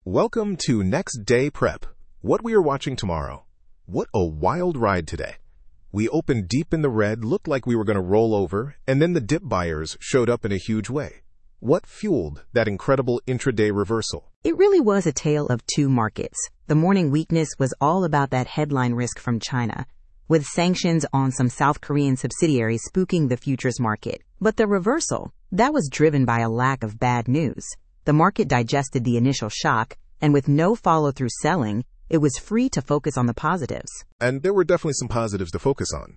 Welcome to Next Day Prep. What we are watching tomorrow. What a wild ride today. We opened deep in the red, looked like we were going to roll over, and then the dip buyers showed up in a huge way. What fueled that incredible intraday reversal? It really was a tale of two markets. The morning weakness was all about that headline risk from China, with sanctions on some South Korean subsidiaries spooking the futures market. But the reversal, that was driven by a lack of bad news. The market digested the initial shock, and with no follow-through selling, it was free to focus on the positives. And there were definitely some positives to focus on.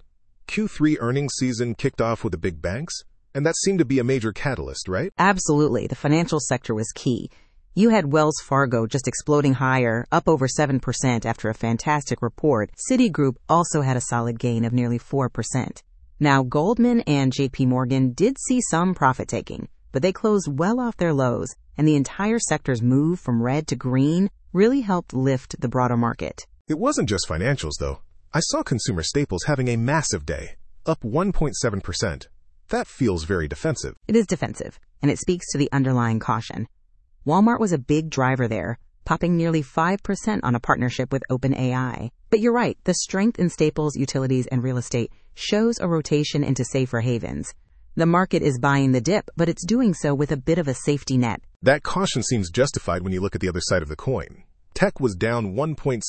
Q3 earnings season kicked off with the big banks, and that seemed to be a major catalyst, right? Absolutely. The financial sector was key. You had Wells Fargo just exploding higher, up over 7% after a fantastic report. Citigroup also had a solid gain of nearly 4%. Now, Goldman and JP Morgan did see some profit-taking, but they closed well off their lows, and the entire sector's move from red to green really helped lift the broader market. It wasn't just financials, though. I saw consumer staples having a massive day, up 1.7%. That feels very defensive. It is defensive, and it speaks to the underlying caution. Walmart was a big driver there, popping nearly 5% on a partnership with OpenAI. But you're right, the strength in staples, utilities, and real estate shows a rotation into safer havens. The market is buying the dip, but it's doing so with a bit of a safety net. That caution seems justified when you look at the other side of the coin. Tech was down 1.6%,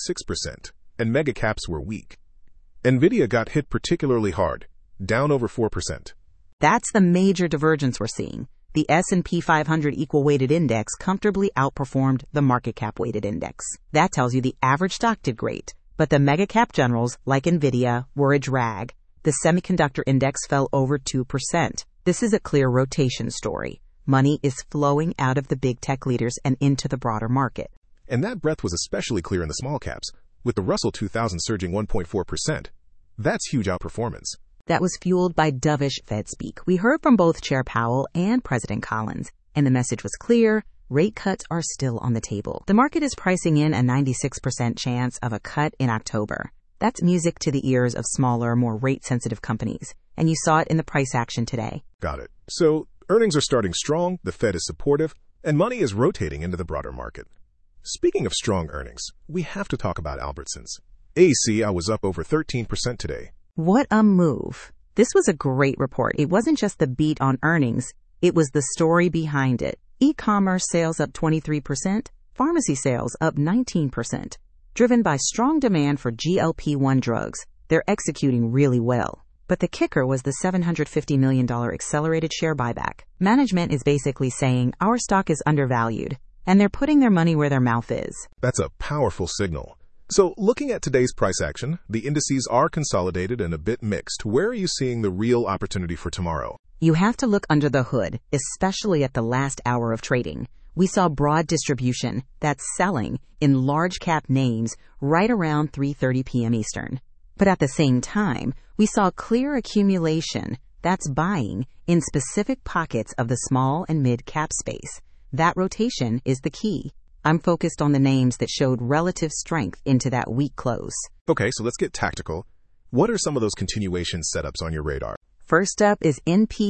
and mega caps were weak. Nvidia got hit particularly hard, down over 4%. That's the major divergence we're seeing. The S&P 500 equal-weighted index comfortably outperformed the market cap-weighted index. That tells you the average stock did great, but the mega cap generals, like Nvidia, were a drag. The semiconductor index fell over 2%. This is a clear rotation story. Money is flowing out of the big tech leaders and into the broader market. And that breadth was especially clear in the small caps, with the Russell 2000 surging 1.4%. That's huge outperformance. That was fueled by dovish Fed speak. We heard from both Chair Powell and President Collins, and the message was clear: rate cuts are still on the table. The market is pricing in a 96% chance of a cut in October. That's music to the ears of smaller, more rate-sensitive companies, and you saw it in the price action today. Got it. So, earnings are starting strong, the Fed is supportive, and money is rotating into the broader market. Speaking of strong earnings, we have to talk about Albertsons. ACI was up over 13% today. What a move. This was a great report. It wasn't just the beat on earnings, it was the story behind it. E-commerce sales up 23%, pharmacy sales up 19%. Driven by strong demand for GLP-1 drugs, they're executing really well. But the kicker was the $750 million accelerated share buyback. Management is basically saying our stock is undervalued, and they're putting their money where their mouth is. That's a powerful signal. So, looking at today's price action, the indices are consolidated and a bit mixed. Where are you seeing the real opportunity for tomorrow? You have to look under the hood, especially at the last hour of trading. We saw broad distribution, that's selling, in large cap names right around 3:30 p.m. Eastern. But at the same time, we saw clear accumulation, that's buying, in specific pockets of the small and mid cap space. That rotation is the key. I'm focused on the names that showed relative strength into that weak close. Okay, so let's get tactical. What are some of those continuation setups on your radar? First up is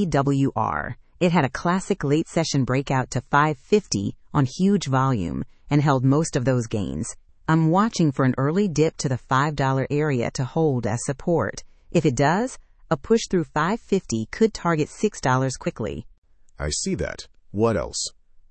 NPWR. It had a classic late session breakout to 550 on huge volume and held most of those gains. I'm watching for an early dip to the $5 area to hold as support. If it does, a push through 550 could target $6 quickly. I see that. What else?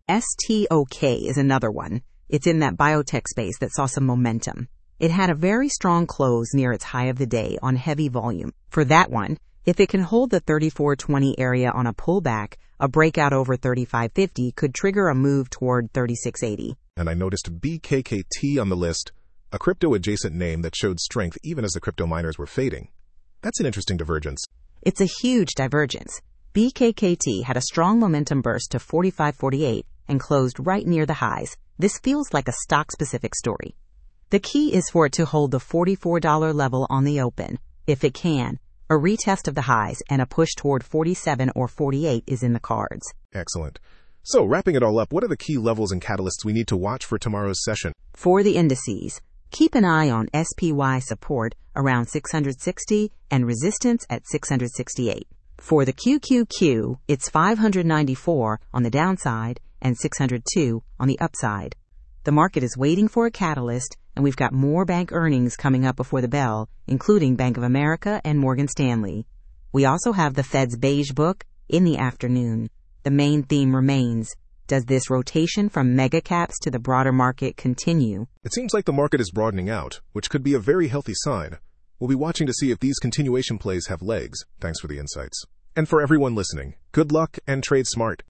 STOK is another one. It's in that biotech space that saw some momentum. It had a very strong close near its high of the day on heavy volume. For that one, if it can hold the 3420 area on a pullback, a breakout over 3550 could trigger a move toward 3680. And I noticed BKKT on the list, a crypto-adjacent name that showed strength even as the crypto miners were fading. That's an interesting divergence. It's a huge divergence. BKKT had a strong momentum burst to 45.48 and closed right near the highs. This feels like a stock-specific story. The key is for it to hold the $44 level on the open. If it can, a retest of the highs and a push toward 47 or 48 is in the cards. Excellent. So, wrapping it all up, what are the key levels and catalysts we need to watch for tomorrow's session? For the indices, keep an eye on SPY support around 660 and resistance at 668. For the QQQ, it's 594 on the downside and 602 on the upside. The market is waiting for a catalyst, and we've got more bank earnings coming up before the bell, including Bank of America and Morgan Stanley. We also have the Fed's Beige Book in the afternoon. The main theme remains: does this rotation from mega caps to the broader market continue? It seems like the market is broadening out, which could be a very healthy sign. We'll be watching to see if these continuation plays have legs. Thanks for the insights. And for everyone listening, good luck and trade smart.